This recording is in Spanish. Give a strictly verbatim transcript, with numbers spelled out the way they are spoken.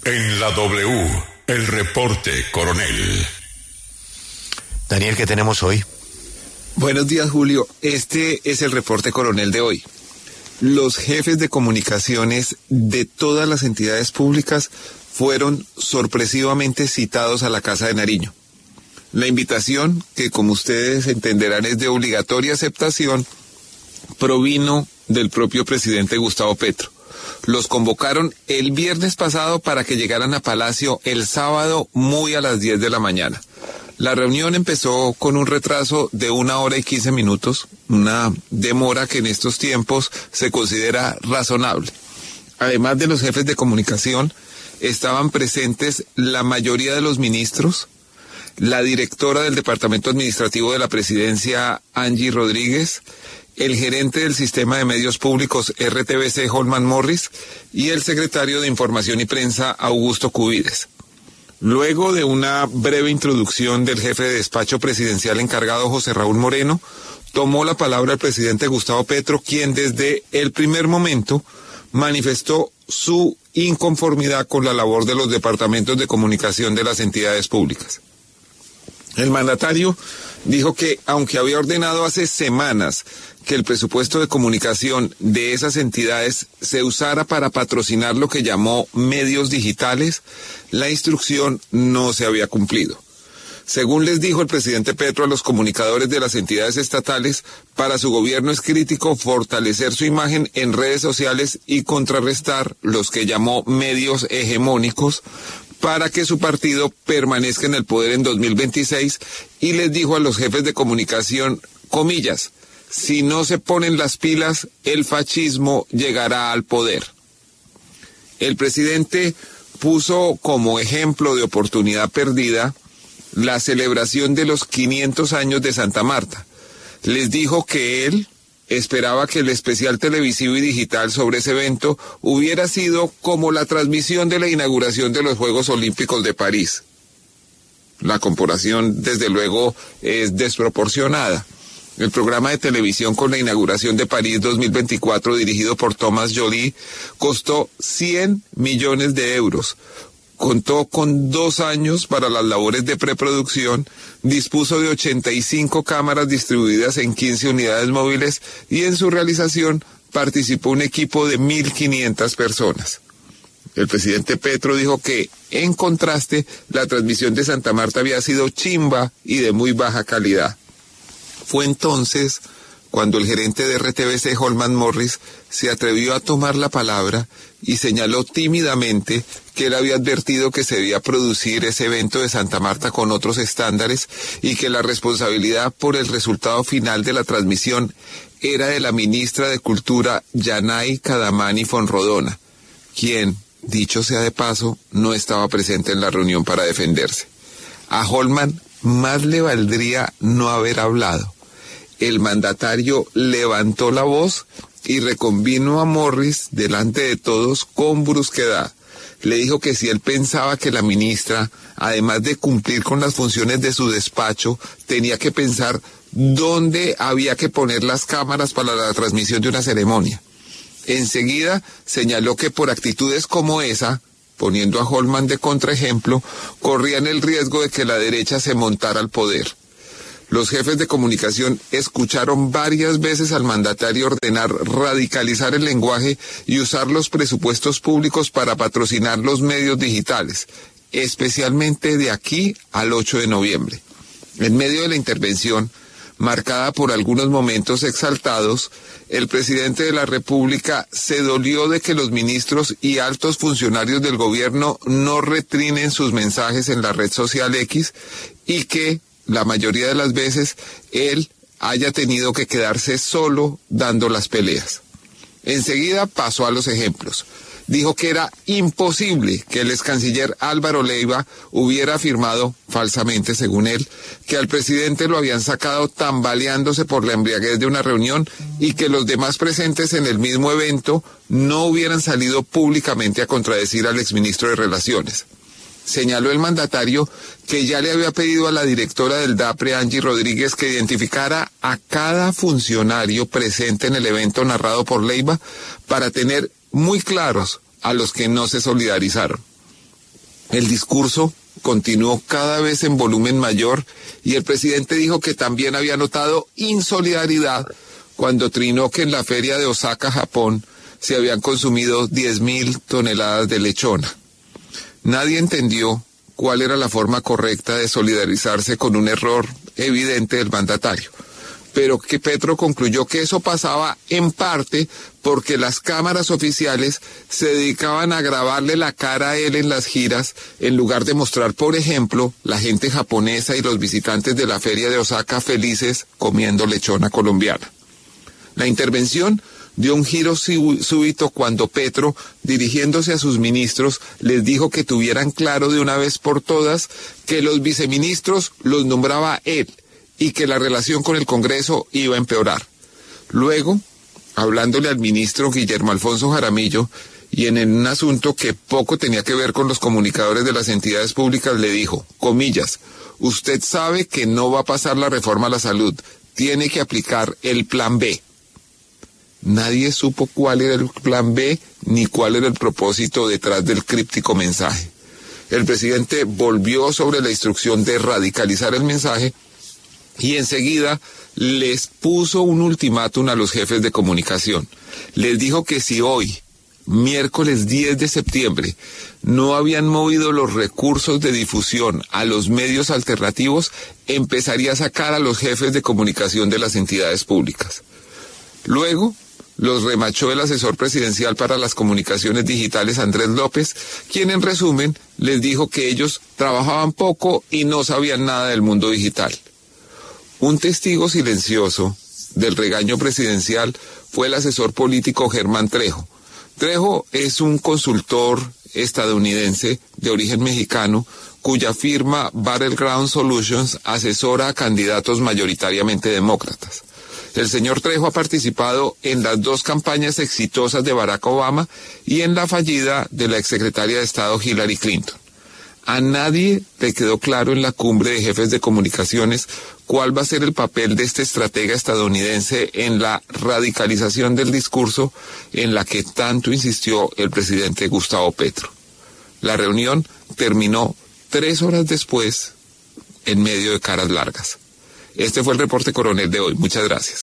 En la W, el reporte coronel. Daniel, ¿qué tenemos hoy? Buenos días, Julio. Este es el reporte coronel de hoy. Los jefes de comunicaciones de todas las entidades públicas fueron sorpresivamente citados a la Casa de Nariño. La invitación, que como ustedes entenderán es de obligatoria aceptación, provino del propio presidente Gustavo Petro. Los convocaron el viernes pasado para que llegaran a Palacio el sábado muy a las diez de la mañana. La reunión empezó con un retraso de una hora y quince minutos, una demora que en estos tiempos se considera razonable. Además de los jefes de comunicación, estaban presentes la mayoría de los ministros, la directora del Departamento Administrativo de la Presidencia, Angie Rodríguez, el gerente del Sistema de Medios Públicos R T V C, Holman Morris, y el secretario de Información y Prensa, Augusto Cubides. Luego de una breve introducción del jefe de despacho presidencial encargado, José Raúl Moreno, tomó la palabra el presidente Gustavo Petro, quien desde el primer momento manifestó su inconformidad con la labor de los departamentos de comunicación de las entidades públicas. El mandatario dijo que, aunque había ordenado hace semanas que el presupuesto de comunicación de esas entidades se usara para patrocinar lo que llamó medios digitales, la instrucción no se había cumplido. Según les dijo el presidente Petro a los comunicadores de las entidades estatales, para su gobierno es crítico fortalecer su imagen en redes sociales y contrarrestar los que llamó medios hegemónicos para que su partido permanezca en el poder en dos mil veintiséis, y les dijo a los jefes de comunicación, comillas, si no se ponen las pilas, el fascismo llegará al poder. El presidente puso como ejemplo de oportunidad perdida la celebración de los quinientos años de Santa Marta. Les dijo que él esperaba que el especial televisivo y digital sobre ese evento hubiera sido como la transmisión de la inauguración de los Juegos Olímpicos de París. La comparación, desde luego, es desproporcionada. El programa de televisión con la inauguración de París dos mil veinticuatro, dirigido por Thomas Joly, costó cien millones de euros. Contó con dos años para las labores de preproducción, dispuso de ochenta y cinco cámaras distribuidas en quince unidades móviles y en su realización participó un equipo de mil quinientas personas. El presidente Petro dijo que, en contraste, la transmisión de Santa Marta había sido chimba y de muy baja calidad. Fue entonces cuando el gerente de R T V C, Holman Morris, se atrevió a tomar la palabra y señaló tímidamente que él había advertido que se debía producir ese evento de Santa Marta con otros estándares y que la responsabilidad por el resultado final de la transmisión era de la ministra de Cultura, Yanay Cadamani Fonrodona, quien, dicho sea de paso, no estaba presente en la reunión para defenderse. A Holman más le valdría no haber hablado. El mandatario levantó la voz y reconvino a Morris delante de todos con brusquedad. Le dijo que si él pensaba que la ministra, además de cumplir con las funciones de su despacho, tenía que pensar dónde había que poner las cámaras para la transmisión de una ceremonia. Enseguida señaló que por actitudes como esa, poniendo a Holman de contraejemplo, corrían el riesgo de que la derecha se montara al poder. Los jefes de comunicación escucharon varias veces al mandatario ordenar radicalizar el lenguaje y usar los presupuestos públicos para patrocinar los medios digitales, especialmente de aquí al ocho de noviembre. En medio de la intervención, marcada por algunos momentos exaltados, el presidente de la República se dolió de que los ministros y altos funcionarios del gobierno no retrinen sus mensajes en la red social X y que, la mayoría de las veces, él haya tenido que quedarse solo dando las peleas. Enseguida pasó a los ejemplos. Dijo que era imposible que el ex canciller Álvaro Leiva hubiera afirmado, falsamente según él, que al presidente lo habían sacado tambaleándose por la embriaguez de una reunión y que los demás presentes en el mismo evento no hubieran salido públicamente a contradecir al exministro de Relaciones. Señaló el mandatario que ya le había pedido a la directora del DAPRE, Angie Rodríguez, que identificara a cada funcionario presente en el evento narrado por Leiva para tener muy claros a los que no se solidarizaron. El discurso continuó cada vez en volumen mayor y el presidente dijo que también había notado insolidaridad cuando trinó que en la feria de Osaka, Japón, se habían consumido diez mil toneladas de lechona. Nadie entendió cuál era la forma correcta de solidarizarse con un error evidente del mandatario, pero que Petro concluyó que eso pasaba en parte porque las cámaras oficiales se dedicaban a grabarle la cara a él en las giras, en lugar de mostrar, por ejemplo, la gente japonesa y los visitantes de la feria de Osaka felices comiendo lechona colombiana. La intervención dio un giro súbito cuando Petro, dirigiéndose a sus ministros, les dijo que tuvieran claro de una vez por todas que los viceministros los nombraba él y que la relación con el Congreso iba a empeorar. Luego, hablándole al ministro Guillermo Alfonso Jaramillo, y en un asunto que poco tenía que ver con los comunicadores de las entidades públicas, le dijo, comillas, usted sabe que no va a pasar la reforma a la salud, tiene que aplicar el plan B. Nadie supo cuál era el plan B ni cuál era el propósito detrás del críptico mensaje. El presidente volvió sobre la instrucción de radicalizar el mensaje y enseguida les puso un ultimátum a los jefes de comunicación. Les dijo que si hoy, miércoles diez de septiembre, no habían movido los recursos de difusión a los medios alternativos, empezaría a sacar a los jefes de comunicación de las entidades públicas. Luego los remachó el asesor presidencial para las comunicaciones digitales, Andrés López, quien en resumen les dijo que ellos trabajaban poco y no sabían nada del mundo digital. Un testigo silencioso del regaño presidencial fue el asesor político Germán Trejo. Trejo es un consultor estadounidense de origen mexicano cuya firma Battleground Solutions asesora a candidatos mayoritariamente demócratas. El señor Trejo ha participado en las dos campañas exitosas de Barack Obama y en la fallida de la exsecretaria de Estado Hillary Clinton. A nadie le quedó claro en la cumbre de jefes de comunicaciones cuál va a ser el papel de este estratega estadounidense en la radicalización del discurso en la que tanto insistió el presidente Gustavo Petro. La reunión terminó tres horas después en medio de caras largas. Este fue el reporte coronel de hoy. Muchas gracias.